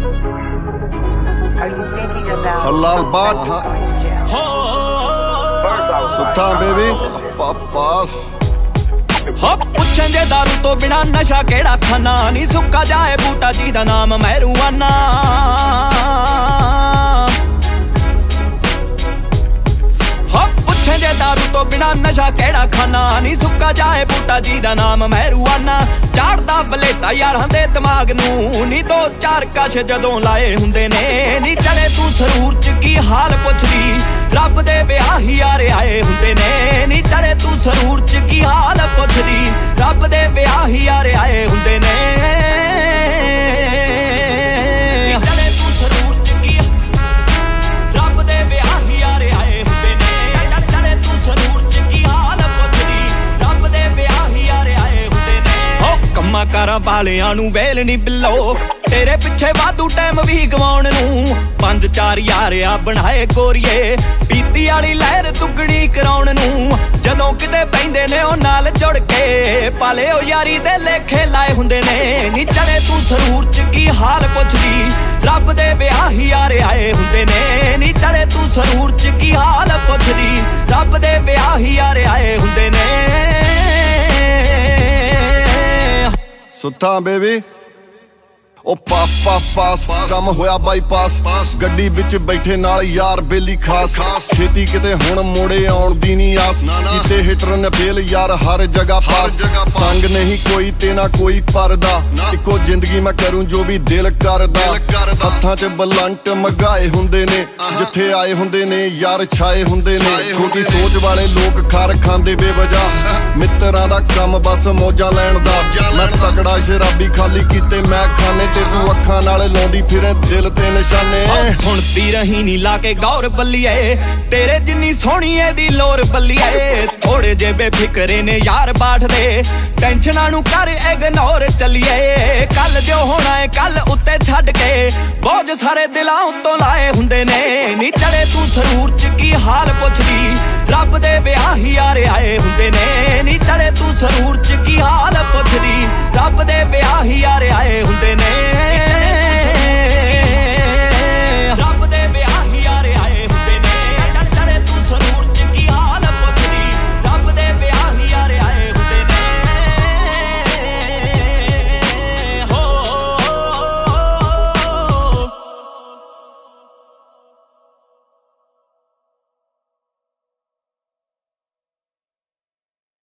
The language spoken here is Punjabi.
ਹਲਾਲ ਬਾਟ ਸੁੱਤਾ ਬੇਬੀ ਪਾਸ ਹੋ ਪੁੱਛਣ ਜੇ ਦਾਰੂ ਤੋਂ ਬਿਨਾ ਨਸ਼ਾ ਕਿਹੜਾ ਖਾਨਾ ਨੀ ਸੁੱਕਾ ਜਾਏ ਬੂਟਾ ਜਿਹਦਾ ਨਾਮ ਮਹਿਰੂਆਨਾ ਹੋ ਪੁੱਛਣ ਜੇ ਦਾਰੂ ਤੋਂ ਬਿਨਾ ਨਸ਼ਾ ਕਿਹੜਾ ਖਾਨਾ ਨੀ ਸੁੱਕਾ ਜਾਏ ਬੂਟਾ ਜਿਹਦਾ ਨਾਮ ਮਹਿਰੂਆਨਾ ਚਾੜਦਾ ਬਲੇਟਾ ਯਾਰਾਂ ਦੇ ਦਿਮਾਗ ਨੂੰ ਨੀ ਦੋ ਚਾਰ ਕਸ਼ ਜਦੋਂ ਲਾਏ ਹੁੰਦੇ ਨੇ ਨੀ ਚੜੇ ਤੂੰ ਸਰੂਰ ਚ ਕੀ ਹਾਲ ਪੁੱਛਦੀ ਰੱਬ ਦੇ ਵਿਆਹੀ ਯਾਰ ਆਏ ਹੁੰਦੇ ਨੇ ਨੀ ਚੜੇ ਤੂੰ ਸਰੂਰ ਚ ਕੀ ਹਾਲ ਪੁੱਛਦੀ ਰੱਬ ਦੇ ਵਿਆਹੀ ਯਾਰ ਆਏ ਹੁੰਦੇ ਨੇ ਚੜੇ ਤੂੰ ਸਰੂਰ ਚ ਕੀ ਰੱਬ ਦੇ ਵਿਆਹੀ ਯਾਰ ਆਏ ਹੁੰਦੇ ਨੇ ਚੜੇ ਤੂੰ ਸਰੂਰ ਚ ਕੀ ਹਾਲ ਪੁੱਛਦੀ ਰੱਬ ਦੇ ਵਿਆਹੀ ਯਾਰ ਆਏ ਹੁੰਦੇ ਨੇ ਹੋ ਕੰਮਾਂ ਕਾਰਾਂ ਵਾਲਿਆਂ ਨੂੰ ਵੇਲ ਨੀ ਬਿੱਲੋ ਤੇਰੇ ਪਿੱਛੇ ਵਾਧੂ ਟਾਈਮ ਵੀ ਗਵਾਉਣ ਨੂੰ 5-4 ਯਾਰ ਆ ਬਣਾਏ ਗੋਰੀਏ ਪੀਤੀ ਵਾਲੀ ਲਹਿਰ ਦੁੱਗਣੀ ਕਰਾਉਣ ਨੂੰ ਜਦੋਂ ਕਿਤੇ ਬੈਂਦੇ ਨੇ ਉਹ ਨਾਲ ਜੁੜ ਕੇ ਪਾਲੇ ਉਹ ਯਾਰੀ ਦੇ ਲੇਖੇ ਲਾਏ ਹੁੰਦੇ ਨੇ ਨੀ ਚੜੇ ਤੂੰ ਸਰੂਰ ਚ ਕੀ ਹਾਲ ਪੁੱਛਦੀ ਰੱਬ ਦੇ ਵਿਆਹੀ ਯਾਰ ਆਏ ਹੁੰਦੇ ਨੇ ਨੀ ਚੜੇ ਤੂੰ ਸਰੂਰ ਚ ਕੀ ਹਾਲ ਪੁੱਛਦੀ ਰੱਬ ਦੇ ਵਿਆਹੀ ਯਾਰ ਆਏ ਹੁੰਦੇ ਨੇ ਸੁੱਤਾ ਬੇਬੀ ਉਹ ਪਾਸ ਕੰਮ ਹੋਇਆ ਬਾਈਪਾਸ ਗੱਡੀ ਵਿੱਚ ਬੈਠੇ ਨਾਲ ਯਾਰ ਬੇਲੀ ਖਾਸ ਛੇਤੀ ਕਿਤੇ ਹੁਣ ਮੋੜੇ ਆਉਣ ਦੀ ਨਹੀਂ ਆਸ ਕਿਤੇ ਹਿਟਰ ਨੇ ਫੇਲ ਯਾਰ ਹਰ ਜਗ੍ਹਾ ਪਾਸ ਸੰਗ ਨਹੀਂ ਕੋਈ ਤੇ ਨਾ ਕੋਈ ਪਰਦਾ ਇੱਕੋ ਜ਼ਿੰਦਗੀ ਮੈਂ ਕਰੂੰ ਜੋ ਵੀ ਦਿਲ ਕਰਦਾ ਹੱਥਾਂ 'ਚ ਬਲੰਟ ਮਗਾਏ ਹੁੰਦੇ ਨੇ ਜਿੱਥੇ ਆਏ ਹੁੰਦੇ ਨੇ ਯਾਰ ਛਾਏ ਹੁੰਦੇ ਨੇ ਛੋਟੀ ਸੋਚ ਵਾਲੇ ਲੋਕ ਖਾਰ ਖਾਂਦੇ ਬੇਵਜ੍ਹਾ ਮਿੱਤਰਾਂ ਦਾ ਕੰਮ ਬਸ ਮੌਜਾਂ ਲੈਣ ਦਾ ਮੈਂ ਤਕੜਾ ਸ਼ਰਾਬੀ ਖਾਲੀ ਕੀਤੇ ਮੈਂ ਖਾਨੇ ਤੇ ਤੂੰ ਅੱਖਾਂ ਨਾਲ ਲਾਉਂਦੀ ਫਿਰੇ ਦਿਲ ਤੇ ਨਿਸ਼ਾਨੇ ਸੁਣਦੀ ਰਹੀ ਨੀ ਲਾ ਕੇ ਗੌਰ ਬੱਲੀਏ ਤੇਰੇ ਜਿੰਨੀ ਸੋਹਣੀ ਇਹਦੀ ਲੋਰ ਬੱਲੀਏ ਥੋੜੇ ਜੇ ਬੇਫਿਕਰੇ ਨੇ ਯਾਰ ਬਾਠਦੇ ਟੈਨਸ਼ਨਾਂ ਨੂੰ ਕਰ ਇਗਨੋਰ ਚੱਲੀਏ ਕੱਲ ਜੋ ਹੋਣਾ ਏ ਕੱਲ ਉੱਤੇ ਛੱਡ ਕੇ ਬੋਝ ਸਾਰੇ ਦਿਲਾਂ ਉੱਤੋਂ ਲਾਏ ਹੁੰਦੇ ਨੇ ਨੀ ਚੜੇ ਤੂੰ ਸਰੂਰ ਚ ਕੀ ਹਾਲ ਪੁੱਛਦੀ ਰੱਬ ਦੇ ਵਿਆਹੀ ਯਾਰ ਆਏ ਹੁੰਦੇ ਨੇ ਨੀ ਚੜੇ ਤੂੰ ਸਰੂਰ ਚ ਕੀ ਹਾਲ ਪੁੱਛਦੀ